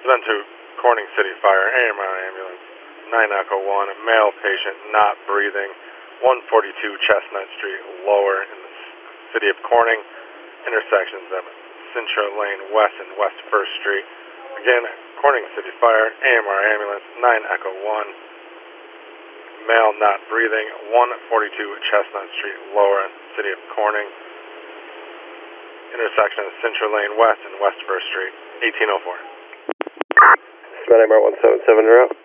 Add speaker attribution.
Speaker 1: Then to Corning City Fire, AMR ambulance, 9 Echo 1, male patient not breathing, 142 Chestnut Street, lower in the city of Corning, intersections of Cintra Lane West and West 1st Street. Again, Corning City Fire, AMR ambulance, 9 Echo 1, male not breathing, 142 Chestnut Street, lower in the city of Corning, intersection of Cintra Lane West and West 1st Street, 1804.
Speaker 2: SMAT AMR 1770.